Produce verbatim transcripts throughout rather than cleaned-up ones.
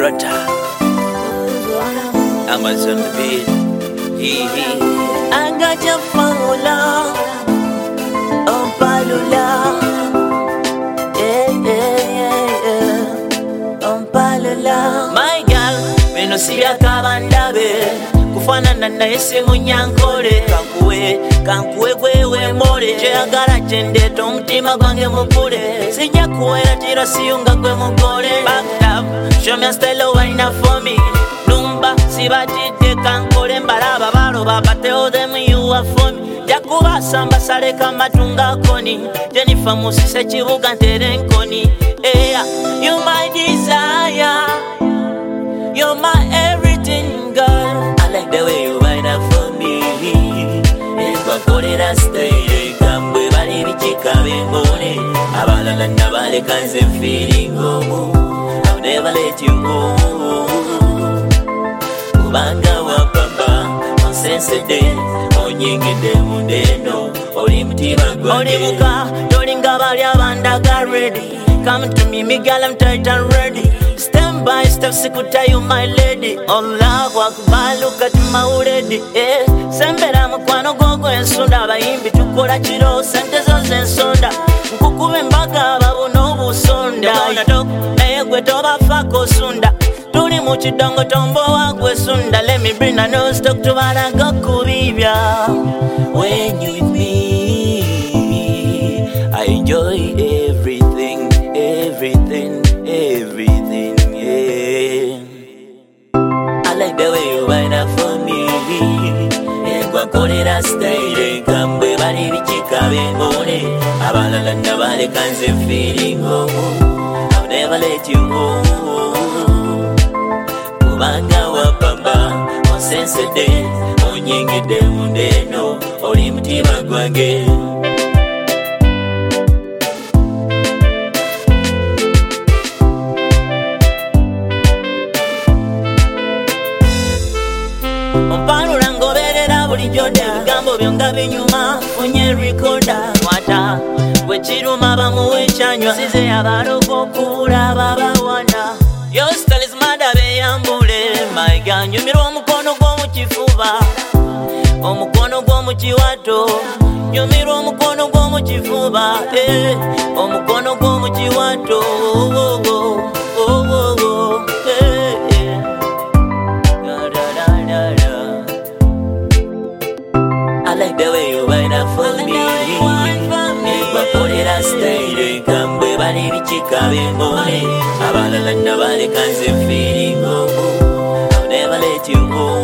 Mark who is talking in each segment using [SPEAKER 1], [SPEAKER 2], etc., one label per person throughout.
[SPEAKER 1] Rota Amazon the beat. Hee hee.
[SPEAKER 2] I got your formula, oh palula, yeah yeah yeah yeah, oh palula. My girl, me no see ya kabandabe, kufanana na ese munyankole. Kankuwe, kankuwe kwewe more, cheyagala chendeto mtima gwange mukule. Sija kuwera tira siyunga kwe mukole. Back up, show me a style wine for me. Numba, sibatide kankole mbalaba balo babateo them you are for me. Jakuba samba sale kama tunga koni, Jennifer Musise chibuga nterenkoni. Yeah, you my desire, you're my everything, girl. I like the way you wind up for me. If I put it I stay, come with body bichika bengone. Abalala nabale kanse feeling go. I'll never let you go. Banga wa papa, on sense day, on yingi de mundeno, oli mtima gwange. Oli muka, tolinga bali abanda got ready. Come to me, me girl, I'm tight and ready. Step by step, sikuta you my lady. Allah wakba, look at my already. Eh, sembera mukwano gogo ensunda, bayimbi tukora chiro, sente zoze ensonda. Nkukuwe mbaga babu nobu sonda. Dona tok, na yegwe toba fako sunda. Tuli muchidongo tombo wakwe sunda. Let me bring a nose talk to bana gokubibya. When you with me, I enjoy everything, everything, everything, yeah. I like the way you wind up for me. Kwa korera style, kamwe bali bichika bengone. Abalala nabale kanse feeling go. I'll never let you go. Kubanga wa pamba, on sense day, on yingi de mundeno, oli mtima gwange. Ompanula ngoberera buli jode, bigambo byonga binyuma, funye recorder. Wata, wechiruma bamuwe chanywa, size abaroko kula babawana. Your style is madabe yambule, my girl, nyumirwa omukono gwo mukifuba, omukono gwo mukiwato, nyumirwa omukono gwo mukifuba, eh, omukono gwo mukiwato, oh oh oh, oh oh oh, eh, eh. Da da da da da. I like the way you wind up for me. If I put it I stay, come with body bichika bengone. Abalala nabale kanse feeling go. I'll never let you go.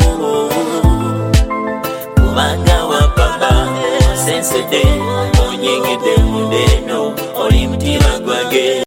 [SPEAKER 2] Kubanga wa papa, sense day, on yingi de mundeno, oli mtima gwange.